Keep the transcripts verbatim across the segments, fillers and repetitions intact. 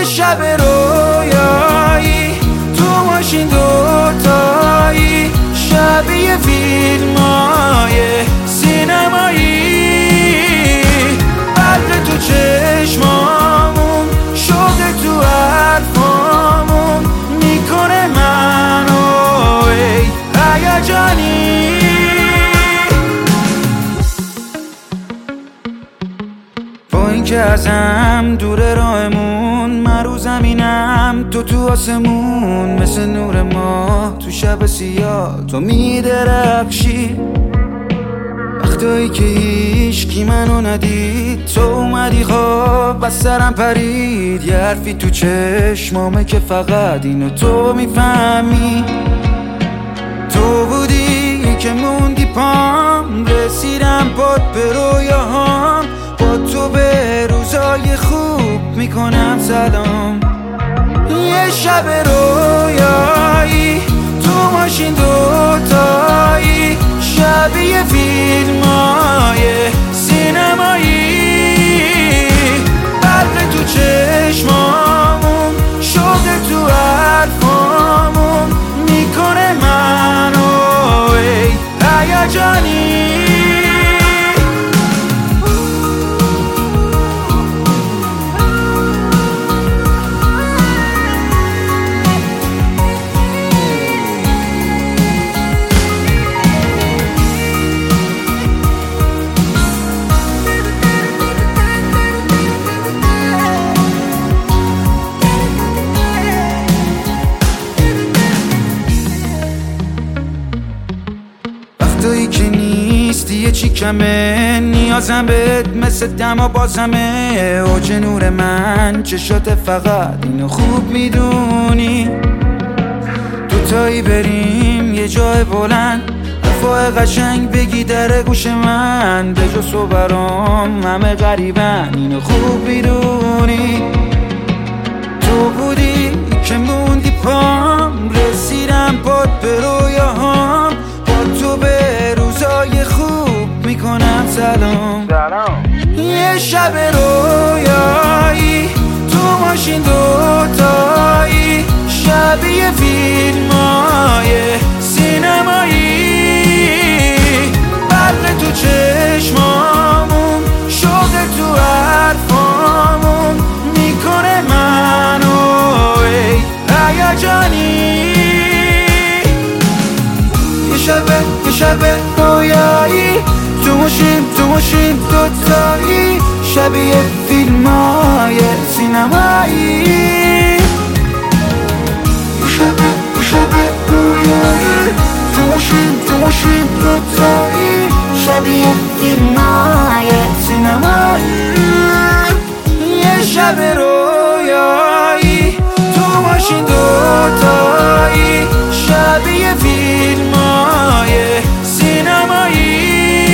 شب رویایی تو ماشین دوتایی، شبیه فیلم های سینمایی، برق تو چشمامون، شوق تو حرفامون میکنه منو ای هیجانی. با اینکه ازم دور راهمون، من رو زمینم تو تو آسمون، مثل نور ماه تو شب سیاه تو میدرخشی. وقتایی که هیچکی منو ندید تو اومدی خواب از سرم پرید، یه حرفی تو چشمامه که فقط اینو تو میفهمی. تو بودی که موندی پام، رسیدم پات به رویاهام، با تو به روزای خوب میکنم سلام. یه شب رویایی تو ماشین دوتایی، شبیه فیلم های سینمایی، برق تو چشمامون، شوق تو حرفامون میکنه منو ای هیجانی. وقتایی که نیستی یه چی کمه، نیازم بهت مثل دما بازمه. اوج نور من چشات فقط اینو خوب میدونی. دوتایی بریم یه جای بلند، رفاه قشنگ بگی در گوش من، به جز تو برام همه غریبن اینو خوب میدونی. تو بودی که موندی پام، رسیدم پات به رویاهام، تو به روزای خوب میکنم سلام. یه شب رویایی تو ماشین دوتایی، شبیه فیلم های سینمایی، برق تو چشمامون، شوق تو حرفامون میکنه منو ای هیجانی. یه شب یه شب رویایی تو ماشین تو ماشین دوتایی، شبیه فیلم های سینمایی. یه شب یه شب رویایی تو ماشین تو ماشین دوتایی، شبیه فیلم های سینمایی. یه شب رویایی تو ماشین دوتایی، شبیه فیلم های سینمایی،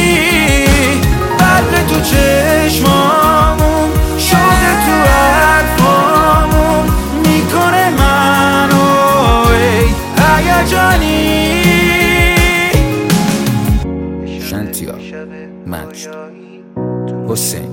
برق تو چشمامون، شوق تو حرفامون میکنه منو ای هیجانی. شنتیار مجد حسین